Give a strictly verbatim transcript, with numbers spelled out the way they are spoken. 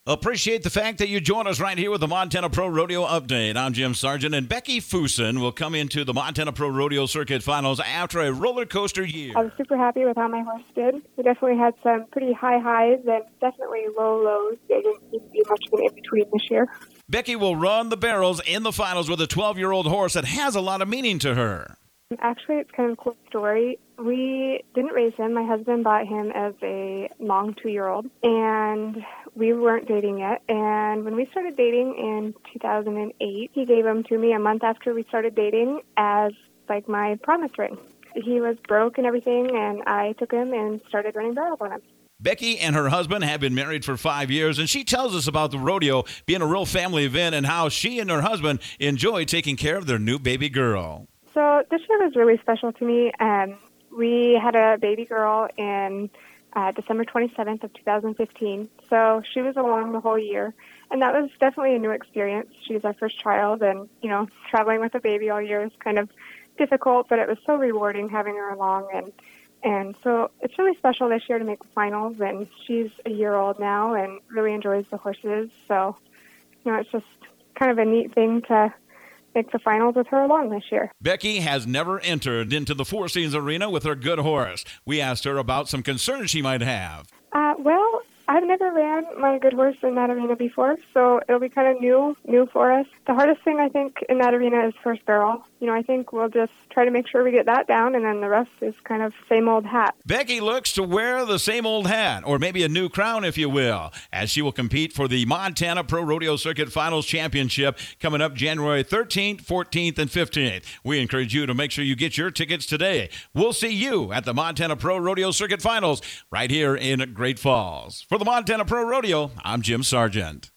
Appreciate the fact that you join us right here with the Montana Pro Rodeo Update. I'm Jim Sargent, and Becky Fuson will come into the Montana Pro Rodeo Circuit Finals after a roller coaster year. I was super happy with how my horse did. We definitely had some pretty high highs and definitely low lows. There didn't seem to be much of an in-between this year. Becky will run the barrels in the finals with a twelve-year-old horse that has a lot of meaning to her. Actually, it's kind of a cool story. We didn't raise him. My husband bought him as a long two-year-old, and we weren't dating yet. And when we started dating in two thousand eight, he gave him to me a month after we started dating as, like, my promise ring. He was broke and everything, and I took him and started running barrels on him. Becky and her husband have been married for five years, and she tells us about the rodeo being a real family event and how she and her husband enjoy taking care of their new baby girl. So this year was really special to me. Um, we had a baby girl in uh, December twenty-seventh of two thousand fifteen. So she was along the whole year. And that was definitely a new experience. She was our first child, and, you know, traveling with a baby all year is kind of difficult, but it was so rewarding having her along. And, and so it's really special this year to make the finals. And she's a year old now and really enjoys the horses. So, you know, it's just kind of a neat thing to make the finals with her along this year. Becky has never entered into the Four Seasons Arena with her good horse. We asked her about some concerns she might have. Uh, well, I've never ran my good horse in that arena before, so it'll be kind of new, new for us. The hardest thing, I think, in that arena is first barrel. You know, I think we'll just try to make sure we get that down, and then the rest is kind of same old hat. Becky looks to wear the same old hat, or maybe a new crown, if you will, as she will compete for the Montana Pro Rodeo Circuit Finals Championship coming up January thirteenth, fourteenth, and fifteenth. We encourage you to make sure you get your tickets today. We'll see you at the Montana Pro Rodeo Circuit Finals right here in Great Falls. For the Montana Pro Rodeo, I'm Jim Sargent.